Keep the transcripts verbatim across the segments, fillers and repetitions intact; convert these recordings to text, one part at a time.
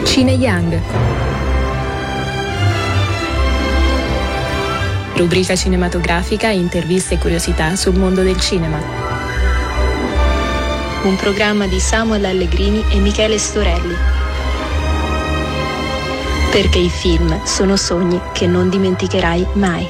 Cine Young. Rubrica cinematografica, interviste e curiosità sul mondo del cinema. Un programma di Samuel Allegrini e Michele Storelli. Perché i film sono sogni che non dimenticherai mai.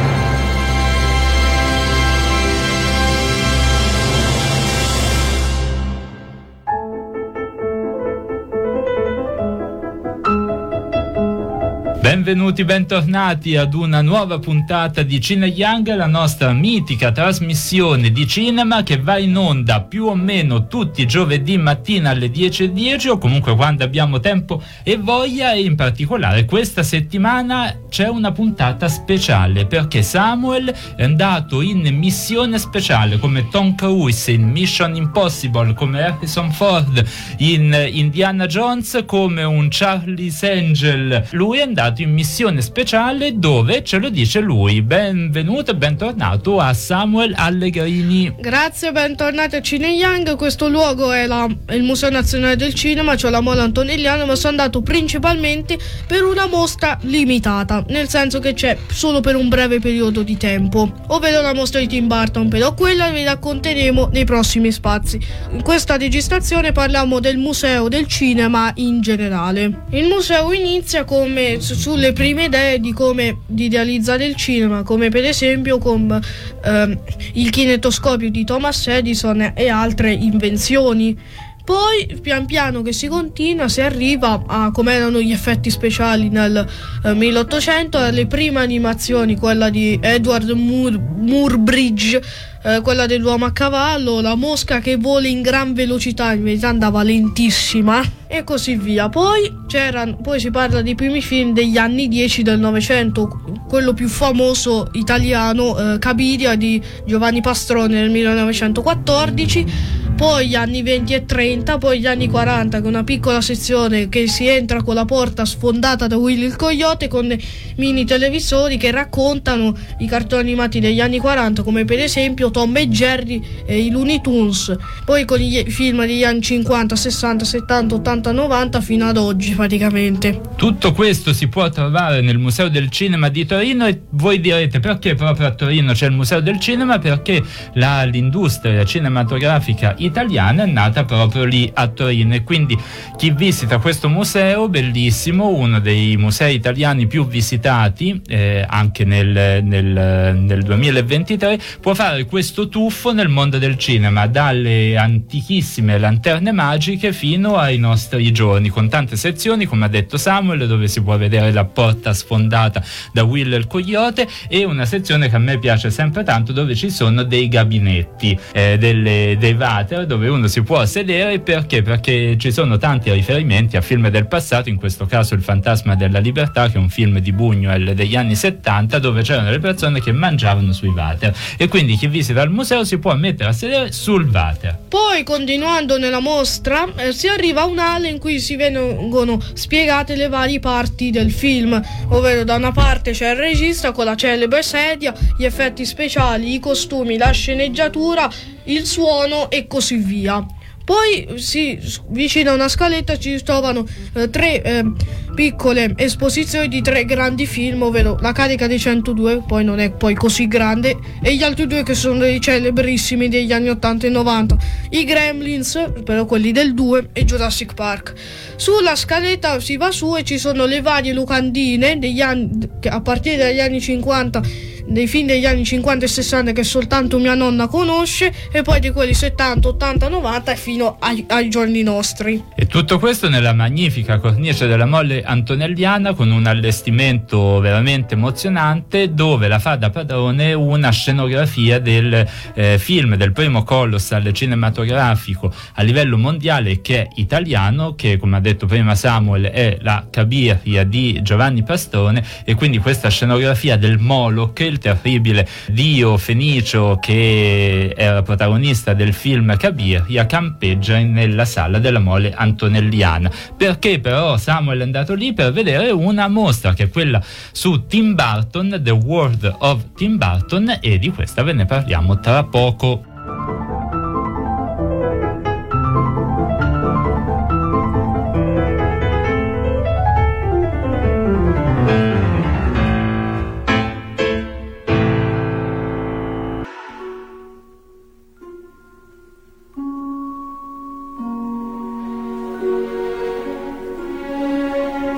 Benvenuti, bentornati ad una nuova puntata di Cine Young, la nostra mitica trasmissione di cinema che va in onda più o meno tutti i giovedì mattina alle dieci e dieci o comunque quando abbiamo tempo e voglia, e in particolare questa settimana c'è una puntata speciale perché Samuel è andato in missione speciale come Tom Cruise in Mission Impossible, come Harrison Ford in Indiana Jones, come un Charlie's Angel. Lui è andato in missione speciale dove ce lo dice lui. Benvenuto e bentornato a Samuel Allegrini. Grazie, bentornati a Cine Young. Questo luogo è, la, è il Museo Nazionale del Cinema, cioè la Mole Antonelliana, ma sono andato principalmente per una mostra limitata, nel senso che c'è solo per un breve periodo di tempo, ovvero la mostra di Tim Burton, però quella vi racconteremo nei prossimi spazi. In questa registrazione parliamo del Museo del Cinema in generale. Il museo inizia come sulle prime idee di come di idealizzare il cinema, come per esempio con ehm, il kinetoscopio di Thomas Edison e altre invenzioni. Poi pian piano che si continua si arriva a come erano gli effetti speciali nel eh, milleottocento, alle prime animazioni, quella di Edward Mur- Murbridge, eh, quella dell'uomo a cavallo, la mosca che vola in gran velocità, in verità andava lentissima, e così via. Poi c'erano, poi si parla dei primi film degli anni dieci del Novecento, quello più famoso italiano, eh, Cabiria di Giovanni Pastrone nel millenovecentoquattordici. Poi gli anni venti e trenta, poi gli anni quaranta con una piccola sezione che si entra con la porta sfondata da Willy il Coyote con mini televisori che raccontano i cartoni animati degli anni quaranta, come per esempio Tom e Jerry e i Looney Tunes. Poi con i film degli anni cinquanta, sessanta, settanta, ottanta, novanta fino ad oggi praticamente. Tutto questo si può trovare nel Museo del Cinema di Torino, e voi direte perché proprio a Torino c'è il Museo del Cinema? Perché la, l'industria cinematografica italiana è nata proprio lì a Torino, e quindi chi visita questo museo bellissimo, uno dei musei italiani più visitati eh, anche nel, nel, nel duemilaventitré, può fare questo tuffo nel mondo del cinema, dalle antichissime lanterne magiche fino ai nostri giorni, con tante sezioni, come ha detto Samuel, dove si può vedere la porta sfondata da Will il Coyote, e una sezione che a me piace sempre tanto, dove ci sono dei gabinetti, eh, delle, dei water, dove uno si può sedere. Perché? Perché ci sono tanti riferimenti a film del passato, in questo caso Il Fantasma della Libertà, che è un film di Buñuel degli anni settanta, dove c'erano le persone che mangiavano sui water, e quindi chi visita il museo si può mettere a sedere sul water. Poi, continuando nella mostra, eh, si arriva a un'ala in cui si vengono spiegate le varie parti del film, ovvero da una parte c'è il regista con la celebre sedia, gli effetti speciali, i costumi, la sceneggiatura, il suono e così via. Poi sì, vicino a una scaletta ci trovano eh, tre eh, piccole esposizioni di tre grandi film, ovvero La carica dei centodue, poi non è poi così grande, e gli altri due che sono dei celebrissimi degli anni ottanta e novanta, i Gremlins, però quelli del due, e Jurassic Park. Sulla scaletta si va su e ci sono le varie locandine degli anni, a partire dagli anni cinquanta, dei film degli anni cinquanta e sessanta che soltanto mia nonna conosce, e poi di quelli settanta, ottanta, novanta e fino ai, ai giorni nostri. E tutto questo nella magnifica cornice della Mole Antonelliana, con un allestimento veramente emozionante, dove la fa da padrone una scenografia del eh, film, del primo colossal cinematografico a livello mondiale che è italiano, che come ha detto prima Samuel è la Cabiria di Giovanni Pastrone, e quindi questa scenografia del Moloch, il terribile dio fenicio che era protagonista del film Cabiria, campeggia nella sala della Mole Antonelliana. Perché però Samuel è andato lì? Per vedere una mostra che è quella su Tim Burton, The World of Tim Burton, e di questa ve ne parliamo tra poco.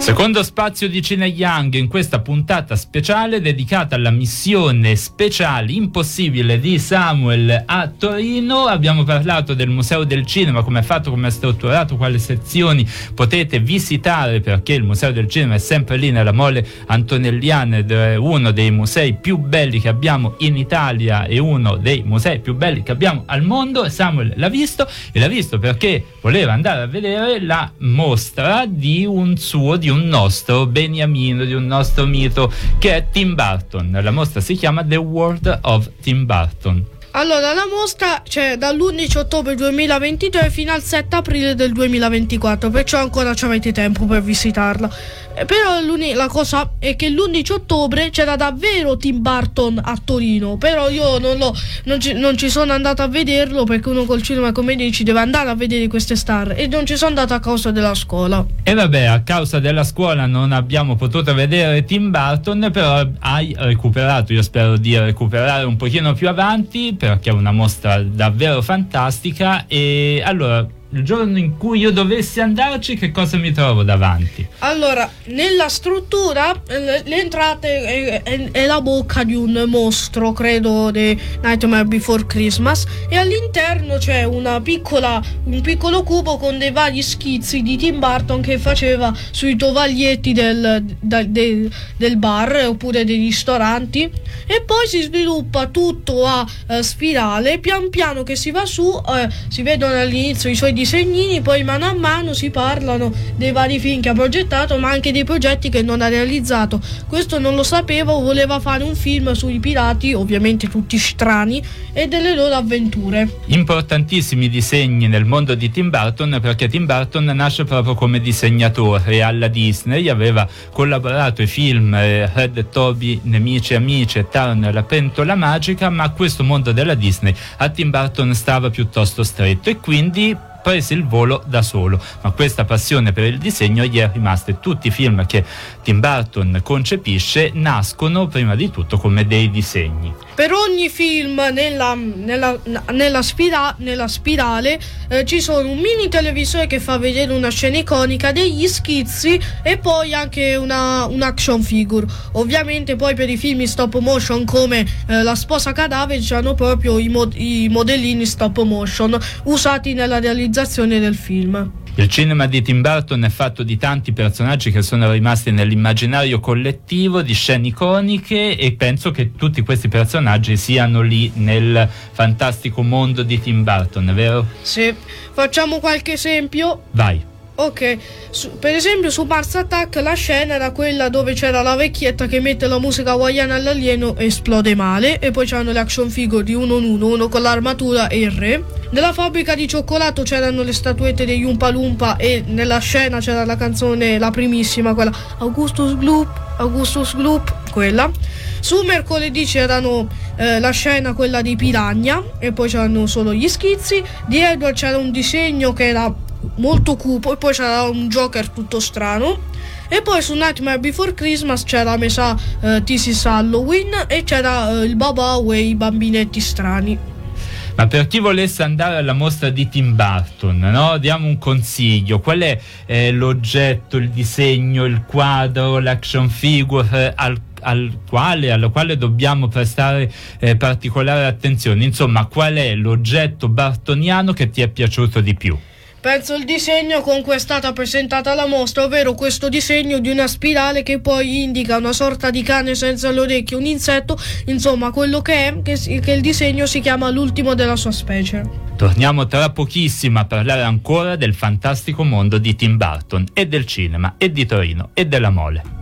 Secondo spazio di Cine Young in questa puntata speciale dedicata alla missione speciale impossibile di Samuel a Torino. Abbiamo parlato del Museo del Cinema, come è fatto, come è strutturato, quali sezioni potete visitare, perché il Museo del Cinema è sempre lì nella Mole Antonelliana ed è uno dei musei più belli che abbiamo in Italia e uno dei musei più belli che abbiamo al mondo. Samuel l'ha visto e l'ha visto perché voleva andare a vedere la mostra di un suo, di un nostro beniamino, di un nostro mito, che è Tim Burton. La mostra si chiama The World of Tim Burton. Allora, la mostra c'è dall'undici ottobre duemilaventitré fino al sette aprile del duemilaventiquattro, perciò ancora ci avete tempo per visitarla. Eh, però la cosa è che l'undici ottobre c'era davvero Tim Burton a Torino, però io non, l'ho, non, ci, non ci sono andato a vederlo, perché uno col cinema, come dici, deve andare a vedere queste star, e non ci sono andato a causa della scuola. E vabbè, a causa della scuola non abbiamo potuto vedere Tim Burton, però hai recuperato, io spero di recuperare un pochino più avanti, perché è una mostra davvero fantastica. E allora, il giorno in cui io dovessi andarci, che cosa mi trovo davanti? Allora, nella struttura le, le entrate è, è, è la bocca di un mostro, credo di Nightmare Before Christmas, e all'interno c'è una piccola, un piccolo cubo con dei vari schizzi di Tim Burton che faceva sui tovaglietti del, da, del, del bar oppure dei ristoranti, e poi si sviluppa tutto a uh, spirale. Pian piano che si va su, uh, si vedono all'inizio i suoi disegnini, poi mano a mano si parlano dei vari film che ha progettato, ma anche dei progetti che non ha realizzato. Questo non lo sapevo, voleva fare un film sui pirati, ovviamente tutti strani, e delle loro avventure. Importantissimi disegni nel mondo di Tim Burton, perché Tim Burton nasce proprio come disegnatore alla Disney, aveva collaborato ai film eh, Red Toby, Nemici e Amici e Turner, la pentola magica, ma questo mondo della Disney a Tim Burton stava piuttosto stretto e quindi prese il volo da solo, ma questa passione per il disegno gli è rimasta, e tutti i film che Tim Burton concepisce nascono prima di tutto come dei disegni. Per ogni film nella, nella, nella, spira, nella spirale eh, ci sono un mini televisore che fa vedere una scena iconica, degli schizzi e poi anche una, un action figure. Ovviamente poi per i film stop motion come eh, La sposa cadavere c'hanno proprio i, mod, i modellini stop motion usati nella realizzazione del film. Il cinema di Tim Burton è fatto di tanti personaggi che sono rimasti nell'immaginario collettivo, di scene iconiche, e penso che tutti questi personaggi siano lì nel fantastico mondo di Tim Burton, vero? Sì, facciamo qualche esempio. Vai. Ok, su, per esempio su Mars Attack la scena era quella dove c'era la vecchietta che mette la musica hawaiana all'alieno e esplode male, e poi c'erano le action figure di uno in uno, uno con l'armatura e il re. Nella fabbrica di cioccolato c'erano le statuette degli Oompa Loompa, e nella scena c'era la canzone, la primissima, quella Augustus Gloop, Augustus Gloop, quella. Su mercoledì c'erano eh, la scena quella di Piranha, e poi c'erano solo gli schizzi. Di Edward c'era un disegno che era molto cupo, e poi c'era un Joker tutto strano. E poi su Nightmare Before Christmas c'era messa uh, This is Halloween, e c'era uh, il Baba e i bambinetti strani. Ma per chi volesse andare alla mostra di Tim Burton, no? Diamo un consiglio. Qual è eh, l'oggetto, il disegno, il quadro, l'action figure eh, al al quale, alla quale dobbiamo prestare eh, particolare attenzione? Insomma, qual è l'oggetto burtoniano che ti è piaciuto di più? Penso il disegno con cui è stata presentata la mostra, ovvero questo disegno di una spirale che poi indica una sorta di cane senza le orecchie, un insetto, insomma quello che è, che, che il disegno si chiama l'ultimo della sua specie. Torniamo tra pochissimo a parlare ancora del fantastico mondo di Tim Burton, e del cinema, e di Torino, e della Mole.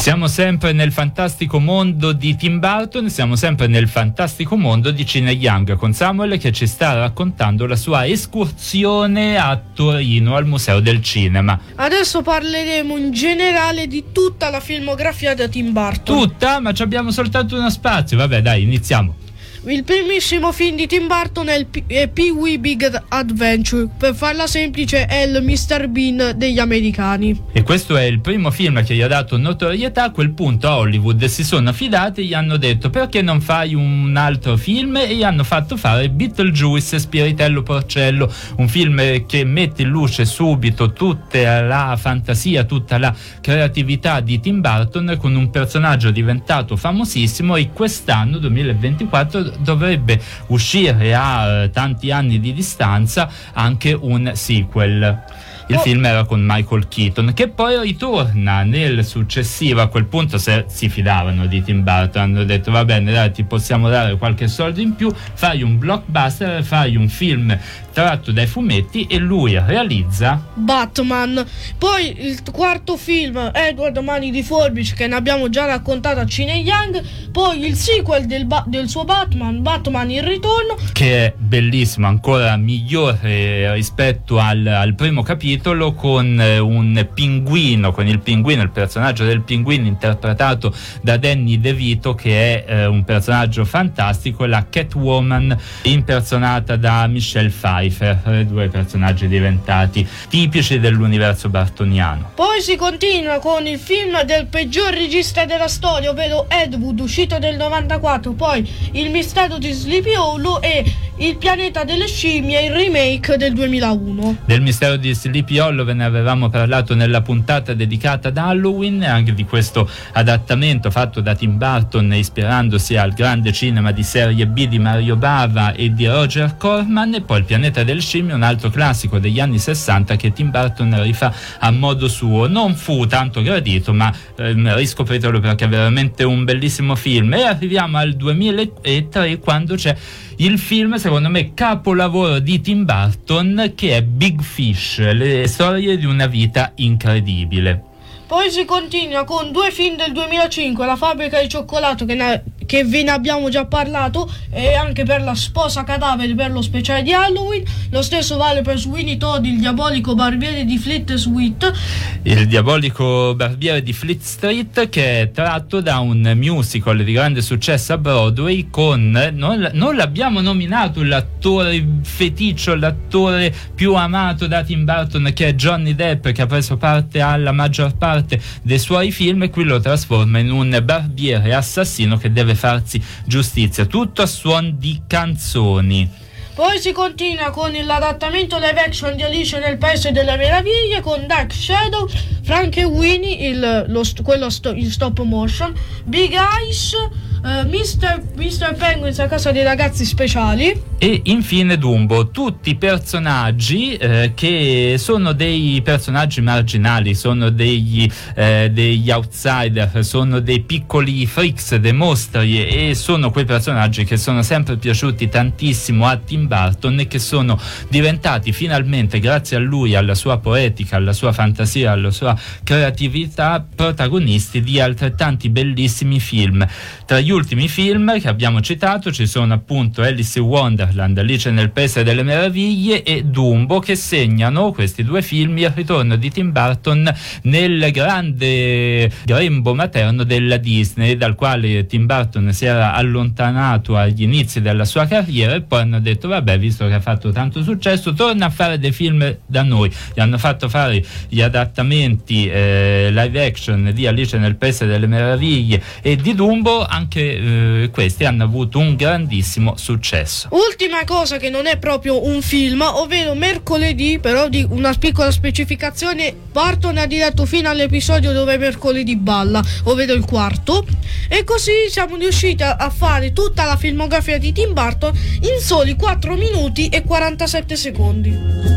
siamo sempre nel fantastico mondo di Tim Burton, siamo sempre nel fantastico mondo di Cine Young, con Samuel che ci sta raccontando la sua escursione a Torino al Museo del Cinema. Adesso parleremo in generale di tutta la filmografia di Tim Burton. Tutta? Ma ci abbiamo soltanto uno spazio. Vabbè, dai, iniziamo. Il primissimo film di Tim Burton è, il P- è Pee-wee Big Adventure, per farla semplice è il mister Bean degli americani. E questo è il primo film che gli ha dato notorietà. A quel punto a Hollywood si sono fidati e gli hanno detto: perché non fai un altro film? E gli hanno fatto fare Beetlejuice Spiritello Porcello, un film che mette in luce subito tutta la fantasia, tutta la creatività di Tim Burton, con un personaggio diventato famosissimo. E quest'anno duemilaventiquattro dovrebbe uscire a eh, tanti anni di distanza anche un sequel. Il oh. film era con Michael Keaton, che poi ritorna nel successivo. A quel punto se si fidavano di Tim Burton, hanno detto: va bene, dai, ti possiamo dare qualche soldo in più, fai un blockbuster, fai un film tratto dai fumetti, e lui realizza Batman. Poi il quarto film, Edward Mani di Forbice, che ne abbiamo già raccontato a Cine Young. Poi il sequel del, ba- del suo Batman, Batman il ritorno, che è bellissimo, ancora migliore rispetto al, al primo capitolo, con eh, un pinguino, con il pinguino, il personaggio del pinguino interpretato da Danny DeVito, che è eh, un personaggio fantastico, e la Catwoman impersonata da Michelle Pfeiffer, due personaggi diventati tipici dell'universo bartoniano. Poi si continua con il film del peggior regista della storia, ovvero Ed Wood, uscito del novantaquattro, poi Il mistero di Sleepy Hollow e Il pianeta delle scimmie, il remake del duemilauno. Del mistero di Sleepy Hollow ve ne avevamo parlato nella puntata dedicata ad Halloween, anche di questo adattamento fatto da Tim Burton ispirandosi al grande cinema di serie B di Mario Bava e di Roger Corman. E poi Il pianeta delle scimmie, un altro classico degli anni sessanta che Tim Burton rifà a modo suo. Non fu tanto gradito, ma ehm, riscopritelo perché è veramente un bellissimo film. E arriviamo al duemilatré, quando c'è il film, secondo me, capolavoro di Tim Burton, che è Big Fish, le storie di una vita incredibile. Poi si continua con due film del duemilacinque, La fabbrica di cioccolato, che, ne, che ve ne abbiamo già parlato, e anche per La sposa cadavere, per lo speciale di Halloween. Lo stesso vale per Sweeney Todd, il diabolico barbiere di Fleet Street. Il diabolico barbiere di Fleet Street, che è tratto da un musical di grande successo a Broadway con, non, non l'abbiamo nominato, l'attore feticcio, l'attore più amato da Tim Burton, che è Johnny Depp, che ha preso parte alla maggior parte dei suoi film, e qui lo trasforma in un barbiere assassino che deve farsi giustizia, tutto a suon di canzoni. Poi si continua con l'adattamento live action di Alice nel Paese delle Meraviglie, con Dark Shadow, Frankenweenie, il, lo, quello sto, in stop motion, Big Eyes, uh, mister, mister Penguins a casa dei ragazzi speciali, e infine Dumbo. Tutti personaggi eh, che sono dei personaggi marginali, sono degli, eh, degli outsider, sono dei piccoli freaks, dei mostri, e sono quei personaggi che sono sempre piaciuti tantissimo a Tim Burton e che sono diventati finalmente, grazie a lui, alla sua poetica, alla sua fantasia, alla sua creatività, protagonisti di altrettanti bellissimi film. Tra gli ultimi film che abbiamo citato ci sono appunto Alice in Wonderland, Alice nel Paese delle Meraviglie e Dumbo, che segnano, questi due film, il ritorno di Tim Burton nel grande grembo materno della Disney, dal quale Tim Burton si era allontanato agli inizi della sua carriera, e poi hanno detto: vabbè, visto che ha fatto tanto successo, torna a fare dei film da noi. Gli hanno fatto fare gli adattamenti eh, live action di Alice nel Paese delle Meraviglie e di Dumbo, anche eh, questi hanno avuto un grandissimo successo. Ultima cosa che non è proprio un film, ovvero mercoledì, però di una piccola specificazione, Burton ha diretto fino all'episodio dove mercoledì balla, ovvero il quarto, e così siamo riusciti a fare tutta la filmografia di Tim Burton in soli quattro minuti e quarantasette secondi.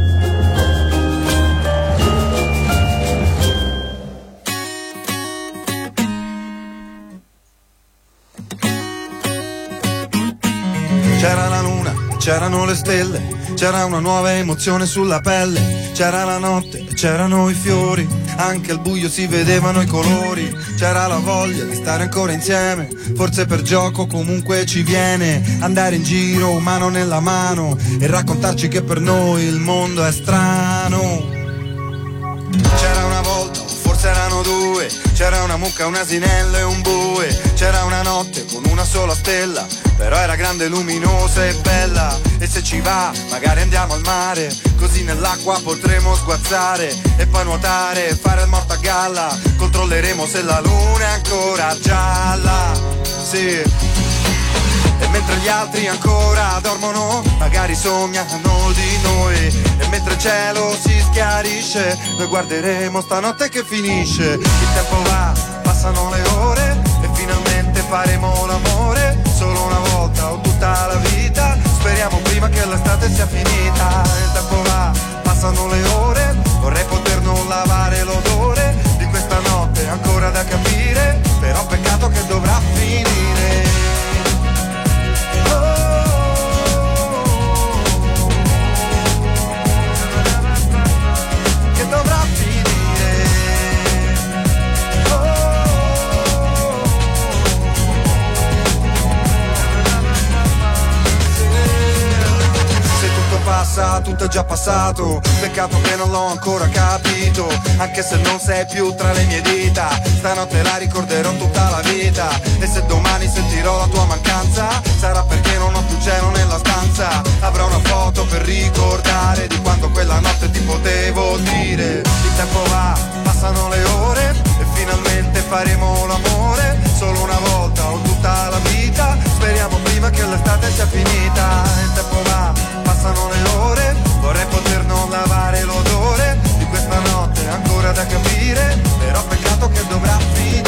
C'era la luna, c'erano le stelle, c'era una nuova emozione sulla pelle, c'era la notte, c'erano i fiori, anche al buio si vedevano i colori. C'era la voglia di stare ancora insieme, forse per gioco comunque ci viene. Andare in giro mano nella mano e raccontarci che per noi il mondo è strano. C'era una volta, forse erano due, c'era una mucca, un asinello e un bue. C'era una notte con una sola stella, però era grande, luminosa e bella. E se ci va, magari andiamo al mare, così nell'acqua potremo sguazzare e poi nuotare e fare il morto a galla. Controlleremo se la luna è ancora gialla, sì. E mentre gli altri ancora dormono, magari sognano di noi. E mentre il cielo si schiarisce, noi guarderemo stanotte che finisce. Il tempo va, passano le ore e finalmente faremo l'amore. Solo una volta o tutta la vita, speriamo prima che l'estate sia finita. Il tempo va, passano le ore, vorrei poter non lavare l'odore di questa notte ancora da capire, però peccato che dovrà finire. Che dovrà finire. Se tutto passa, tutto è già passato, peccato che non l'ho ancora capito. Anche se non sei più tra le mie dita, stanotte la ricorderò tutta la vita. E se domani sentirò la tua mancanza, sarà perché non ho più cielo nella stanza. Avrò una foto per ricordare di quando quella notte ti potevo dire. Il tempo va, passano le ore e finalmente faremo l'amore. Solo una volta o tutta la vita, speriamo prima che l'estate sia finita. Il tempo va, passano le ore, vorrei poter non lavare l'odore di questa notte ancora da capire, però peccato che dovrà finire.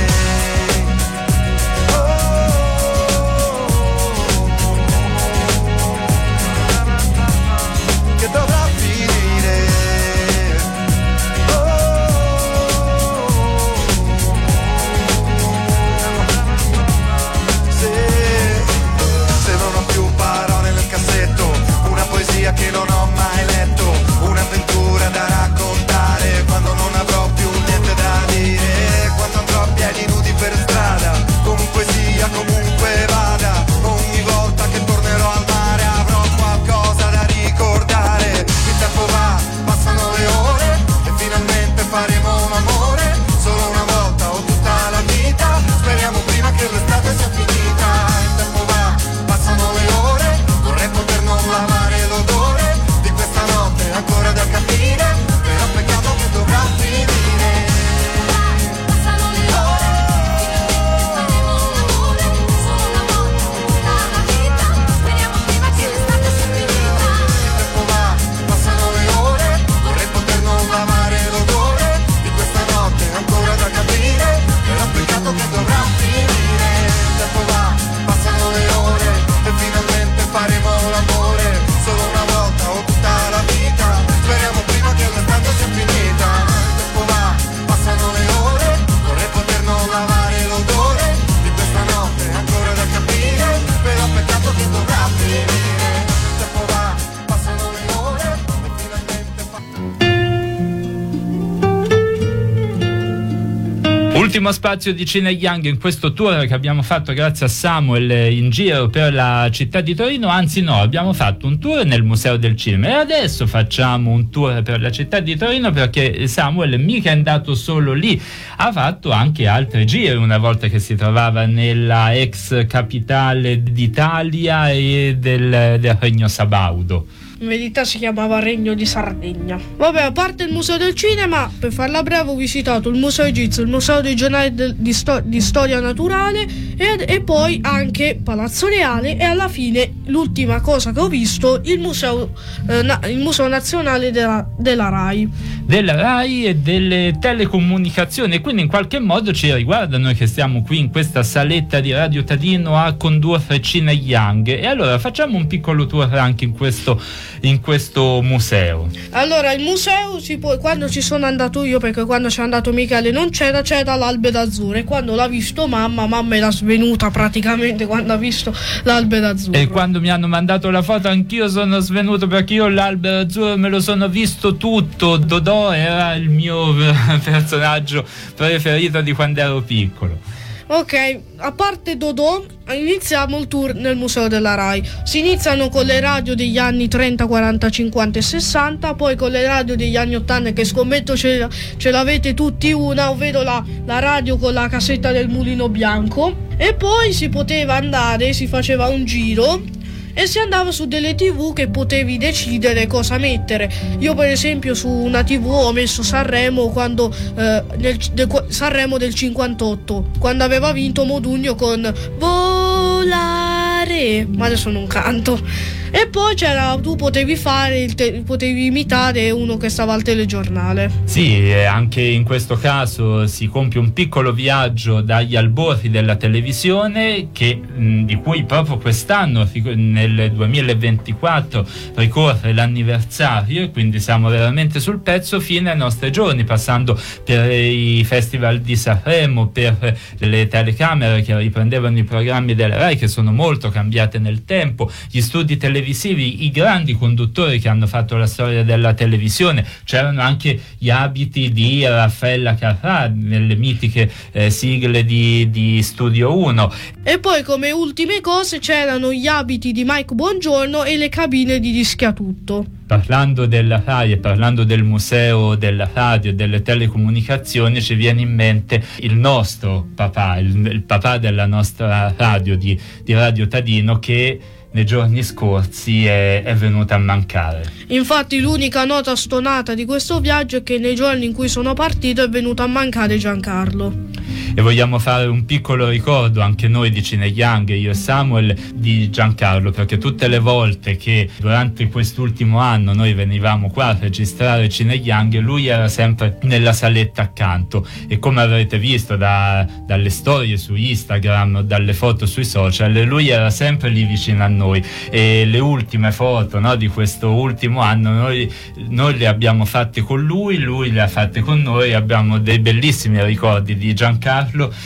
Che dovrà finire. Se, se non ho più parole nel cassetto, una poesia che non ho mai letto, un'avventura da raccontare quando non avrò più niente da dire, quando andrò a piedi nudi per strada, comunque sia, comunque vada, ogni volta che tornerò al mare avrò qualcosa da ricordare. Il tempo va, passano le ore e finalmente faremo un amore, solo una volta o tutta la vita, speriamo prima che l'estate sia finita. Il tempo va, passano le ore, vorrei poter non lavare l'odore di questa notte ancora da capire, però peccato che dovrà finire. Passano le ore, faremo l'amore, solo una volta tutta la vita, speriamo prima che l'estate sia finita. Il tempo va, passano le ore, vorrei poter non lavare l'odore di questa notte ancora da capire, però peccato che dovrà finire. Il tempo va, passano le ore e finalmente faremo l'amore, solo una volta o tutta la vita, speriamo prima che l'estate sia finita. Il tempo va, passano le ore, vorrei poter non lavare l'odore di questa notte ancora da capire, però peccato che dovrà finire. Il tempo va, passano le ore e finalmente fa... Ultimo spazio di Cine Young in questo tour che abbiamo fatto grazie a Samuel in giro per la città di Torino. Anzi no, abbiamo fatto un tour nel Museo del Cinema e adesso facciamo un tour per la città di Torino, perché Samuel mica è andato solo lì, ha fatto anche altri giri una volta che si trovava nella ex capitale d'Italia e del, del Regno Sabaudo. In verità si chiamava Regno di Sardegna. Vabbè, a parte il Museo del Cinema, per farla breve ho visitato il Museo Egizio, il Museo dei Giornali de, di, sto, di Storia Naturale e, e poi anche Palazzo Reale, e alla fine l'ultima cosa che ho visto, il Museo, eh, na, il Museo Nazionale della, della RAI. Della RAI e delle telecomunicazioni, quindi in qualche modo ci riguarda noi che stiamo qui in questa saletta di Radio Tadino a condurre Cine Young, e allora facciamo un piccolo tour anche in questo in questo museo. Allora, il museo si può, quando ci sono andato io, perché quando c'è andato Michele non c'era, c'era l'Albe d'Azzurro, e quando l'ha visto mamma, mamma era svenuta praticamente quando ha visto l'Albe d'Azzurro. E quando mi hanno mandato la foto anch'io sono svenuto, perché io l'Albe d'Azzurro me lo sono visto tutto, Dodò Dodò era il mio personaggio preferito di quando ero piccolo. Ok, a parte Dodò, iniziamo il tour nel Museo della Rai. Si iniziano con le radio degli anni trenta, quaranta, cinquanta e sessanta, poi con le radio degli anni ottanta, che scommetto ce, ce l'avete tutti una, ovvero la, la radio con la cassetta del Mulino Bianco. E poi si poteva andare, si faceva un giro e si andava su delle tv che potevi decidere cosa mettere. Io per esempio su una tv ho messo Sanremo quando eh, nel, de, Sanremo del cinquantotto, quando aveva vinto Modugno con Volare, ma adesso non canto. E poi c'era, tu potevi fare il te, potevi imitare uno che stava al telegiornale. Sì, e anche in questo caso si compie un piccolo viaggio dagli albori della televisione, che mh, di cui proprio quest'anno nel duemilaventiquattro ricorre l'anniversario, e quindi siamo veramente sul pezzo fino ai nostri giorni, passando per i festival di Sanremo, per le telecamere che riprendevano i programmi della Rai, che sono molto cambiate nel tempo, gli studi televisivi, i grandi conduttori che hanno fatto la storia della televisione. C'erano anche gli abiti di Raffaella Carrà nelle mitiche eh, sigle di, di Studio uno. E poi come ultime cose c'erano gli abiti di Mike Bongiorno e le cabine di Rischiatutto. Parlando della Rai e parlando del museo della radio e delle telecomunicazioni, ci viene in mente il nostro papà, il, il papà della nostra radio, di, di Radio Tadino, che nei giorni scorsi è, è venuta a mancare. Infatti l'unica nota stonata di questo viaggio è che nei giorni in cui sono partito è venuto a mancare Giancarlo. E vogliamo fare un piccolo ricordo anche noi di Cine Young, io e Samuel, di Giancarlo, perché tutte le volte che durante quest'ultimo anno noi venivamo qua a registrare Cine Young, lui era sempre nella saletta accanto, e come avrete visto da, dalle storie su Instagram, dalle foto sui social, lui era sempre lì vicino a noi. E le ultime foto, no, di questo ultimo anno noi, noi le abbiamo fatte con lui, lui le ha fatte con noi, abbiamo dei bellissimi ricordi di Giancarlo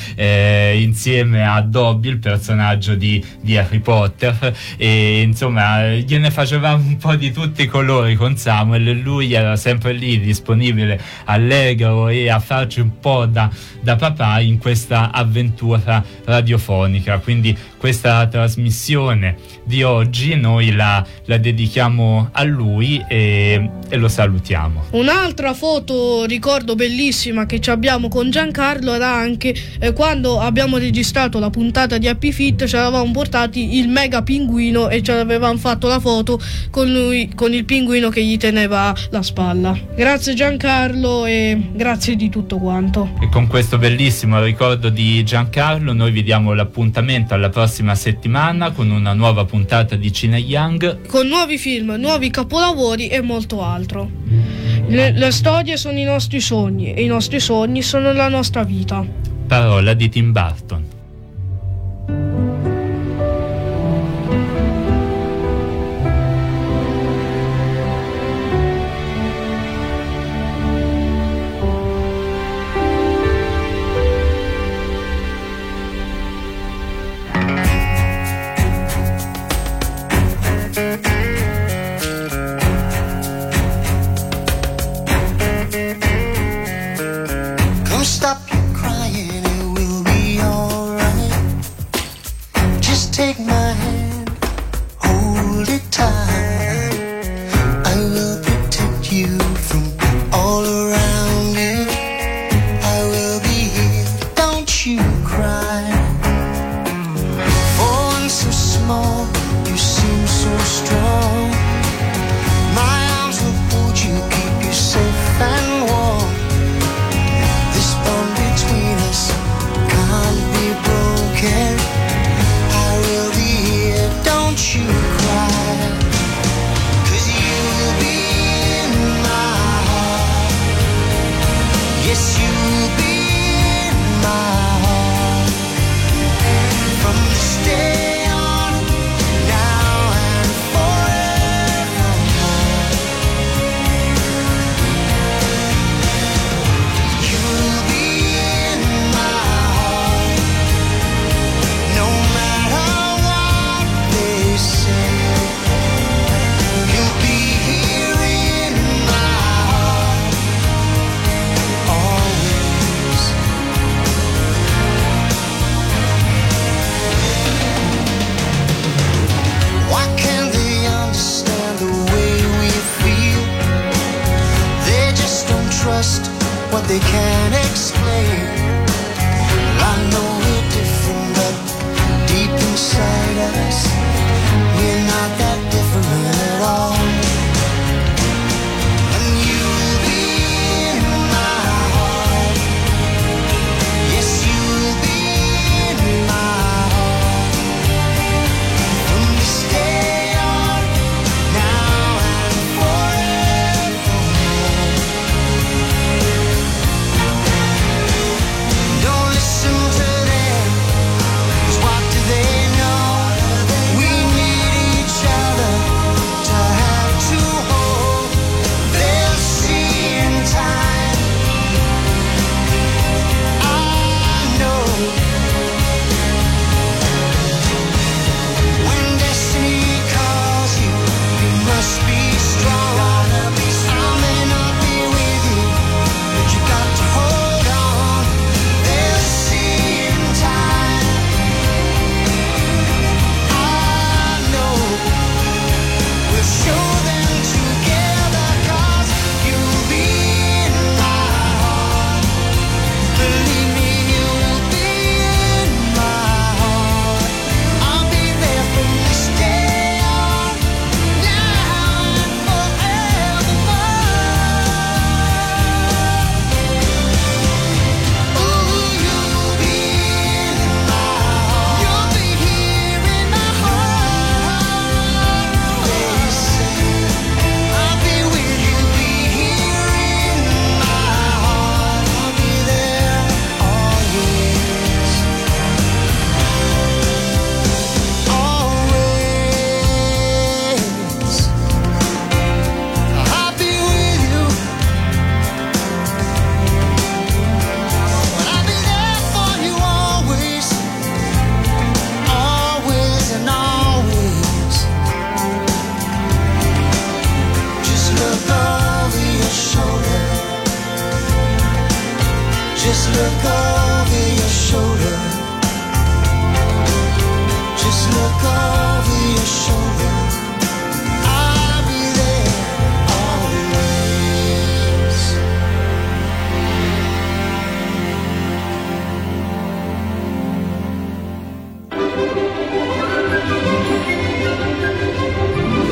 eh, insieme a Dobby, il personaggio di, di Harry Potter, e insomma gliene facevamo un po' di tutti i colori con Samuel, e lui era sempre lì disponibile, allegro, e a farci un po' da, da papà in questa avventura radiofonica. Quindi questa trasmissione di oggi noi la, la dedichiamo a lui e, e lo salutiamo. Un'altra foto ricordo bellissima che ci abbiamo con Giancarlo era anche eh, quando abbiamo registrato la puntata di Happy Fit, ci eravamo portati il mega pinguino e ci avevamo fatto la foto con lui, con il pinguino che gli teneva la spalla. Grazie Giancarlo e grazie di tutto quanto. E con questo bellissimo ricordo di Giancarlo noi vi diamo l'appuntamento alla prossima settimana con una nuova puntata di Cine Young, con nuovi film, nuovi capolavori e molto altro. Le, le storie sono i nostri sogni e i nostri sogni sono la nostra vita. Parola di Tim Burton. Come stop your crying, it will be alright. Just take my hand, hold it tight. I will protect you from all around you. I will be here, don't you cry. For one so small, you seem so strong.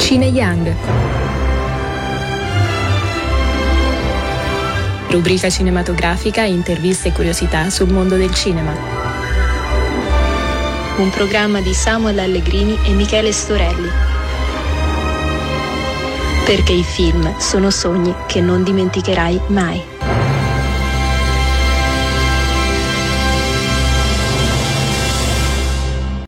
Cine Young. Rubrica cinematografica, interviste e curiosità sul mondo del cinema. Un programma di Samuel Allegrini e Michele Storelli. Perché i film sono sogni che non dimenticherai mai.